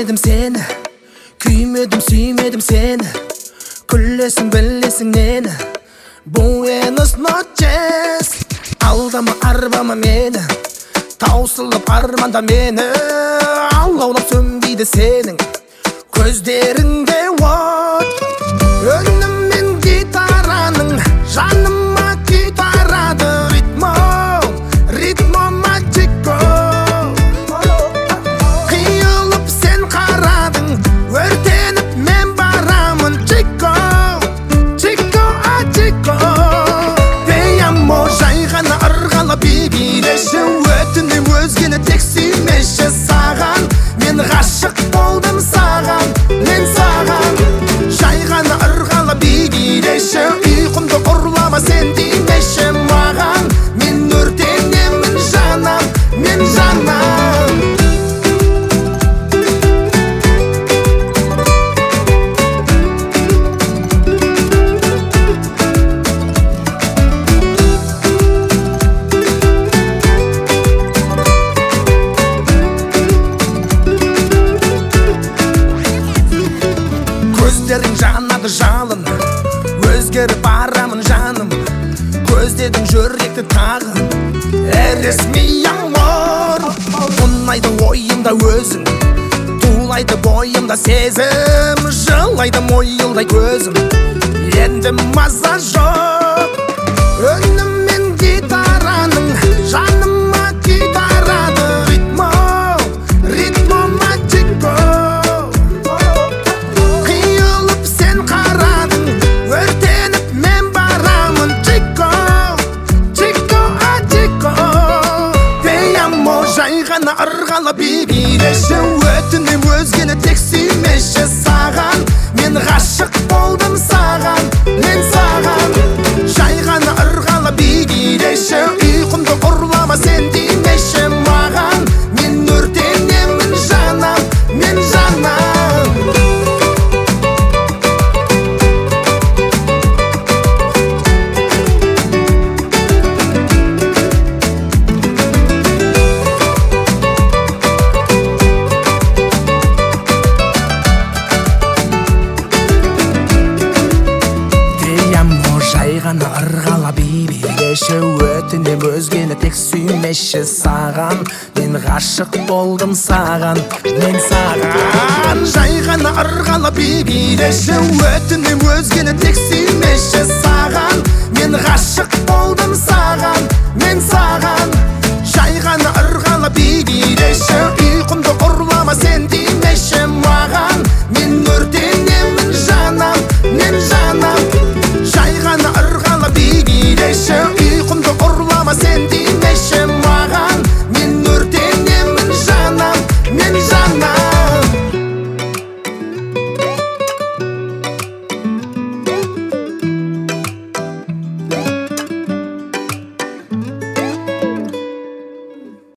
Сүймедім сені, күймедім, сүймедім сені. Күлесің, білесің нені. Buenos noches. Алдама, арбама мені. Таусылып арманда мені. Алаулап сөнбейді сенің көздеріңде от. Өніммен гитараның жаныма күй тарады. Ритмо, ритмо мачико. Қиылып сен қарадың, өртеніп мен барамын. Чико, чико, а чико. Бейамо жай ғана ырғала билеші. Өтінем өзгені тек сүймеші. Саған мен ғашық болдым, саған мен саған. Жай ғана ырғала билеші. Ұйқымды ұрлама сен демеші маған. Мен өртенемін жанам, мен жанам. Көздерің жанады жалын, өзгеріп барамын жаным. Көздедің жүректі тағы, әресми амор. Ұнайды ойымда өзің, тулайды бойымда сезім. Жылайды мойылдай көзім, енді маза жоқ. Өніммен гитараның жаныма күй тарады. Ритмо, ритмо мачико. Қиылып сен қарадың, өртеніп мен барамын. Чико, чико, а чико. Бейамо жай ғана ырғала билеші. Өтінем өзгені тек сүймеші. Саған мен ғашық болдым, саған мен саған. Жай ғана ырғала билеші. Ұйқымды ұрлама сен демеші маған. Мен өртенемін жанам, мен жанам. Жай ғана ырғала билеші. Өтінем өзгені тек сүймеші. Саған мен ғашық болдым, саған мен саған. Жай ғана ырғала билеші. Өтінем өзгені тек